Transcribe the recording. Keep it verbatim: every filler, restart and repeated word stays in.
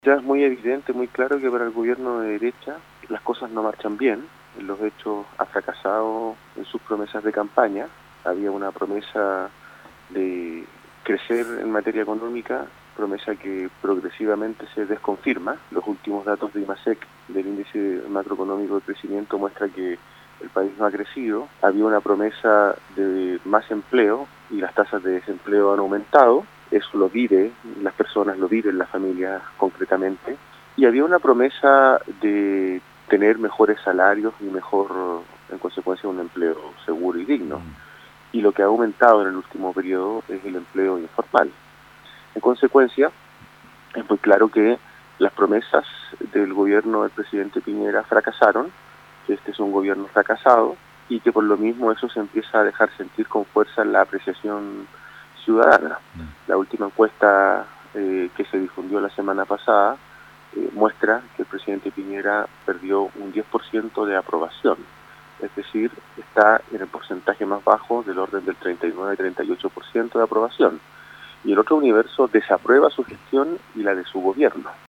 Ya es muy evidente, muy claro que para el gobierno de derecha las cosas no marchan bien. En los hechos ha fracasado en sus promesas de campaña. Había una promesa de crecer en materia económica, promesa que progresivamente se desconfirma. Los últimos datos de IMASEC, del índice macroeconómico de crecimiento, muestra que el país no ha crecido. Había una promesa de más empleo y las tasas de desempleo han aumentado. Eso lo vive, las personas lo viven, las familias concretamente. Y había una promesa de tener mejores salarios y mejor, en consecuencia, un empleo seguro y digno. Y lo que ha aumentado en el último periodo es el empleo informal. En consecuencia, es muy claro que las promesas del gobierno del presidente Piñera fracasaron, que este es un gobierno fracasado y que por lo mismo eso se empieza a dejar sentir con fuerza en la apreciación ciudadana. La última encuesta eh, que se difundió la semana pasada eh, muestra que el presidente Piñera perdió un diez por ciento de aprobación, es decir, está en el porcentaje más bajo del orden del treinta y nueve a treinta y ocho por ciento de aprobación. Y el otro universo desaprueba su gestión y la de su gobierno.